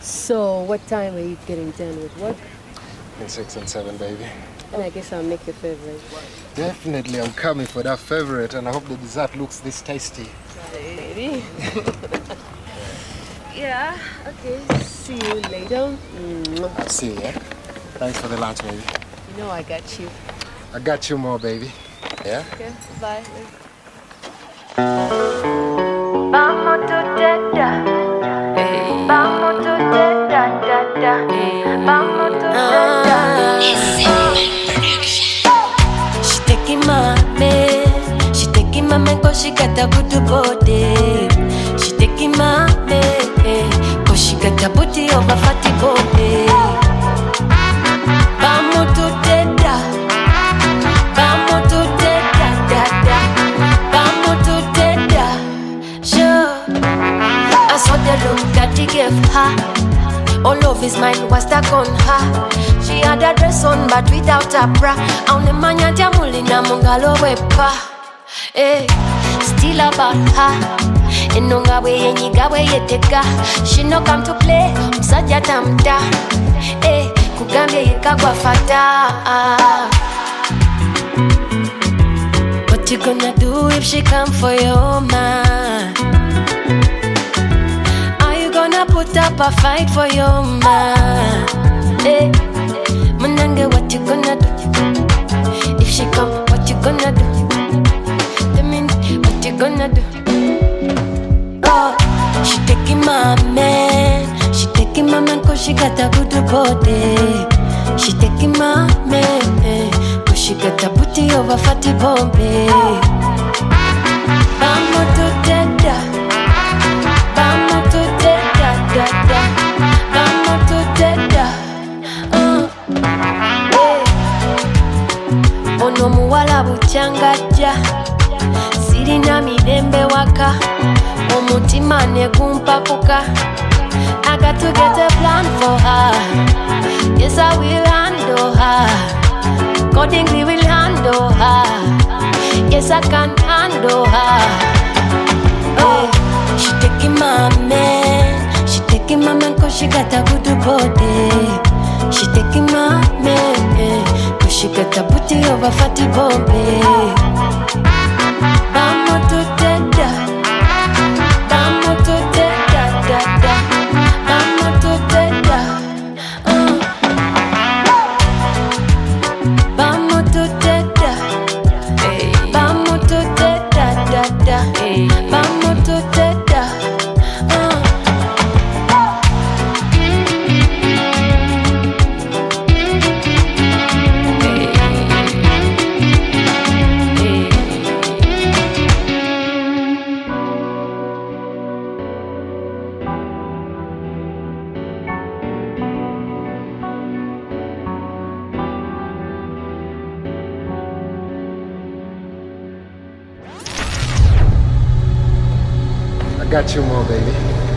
So, what time are you getting done with work? In 6 and 7, baby. And I guess I'll make your favorite. Definitely, I'm coming for that favorite, and I hope the dessert looks this tasty. Maybe. Yeah, okay. See you later. I'll see you, yeah? Thanks for the lunch, baby. You know I got you. I got you more, baby. Yeah? Okay, bye. Vamos to deda, vamos to deda, deda, vamos to deda. She taking my man, she taking my man 'cause she got a good body. She taking my man 'cause she got a booty of a fatty body. Vamos to deda, vamos to deda, deda, vamos to deda. Sure, I saw the look that he gave her. All of his mind was stuck on her. She had a dress on but without a bra. Aune manya jamulina mungalo wepa. Eh, still about her. Enonga we yenyiga we yeteka. She no come to play. Msaja tamta. Eh, kugambye yekagwa fata. What you gonna do if she come for your man? Gonna put up a fight for your man. Hey, Manange, what you gonna do? If she come, what you gonna do? What you gonna do? Oh, she taking my man. She taking my man 'cause she got a good body. She taking my man 'cause she got a booty of a fatty Bombay. Vamos to deda, vamos to deda, deda, vamos to deda. Ono muwala buchangaja, sirina mirembe waka, omutima ne gumpakuka. I got to get a plan for her. Yes, I will handle her. Accordingly, will handle her. Yes, I can handle her. Oh, she taking my man. She taking my man 'cause she got a good body. She taking my man 'cause she got a booty of a fatty Bombay. Vamos to deda, vamos to deda, deda, vamos to deda. Vamos to deda, vamos to deda, deda, vamos to deda. I got you more, baby.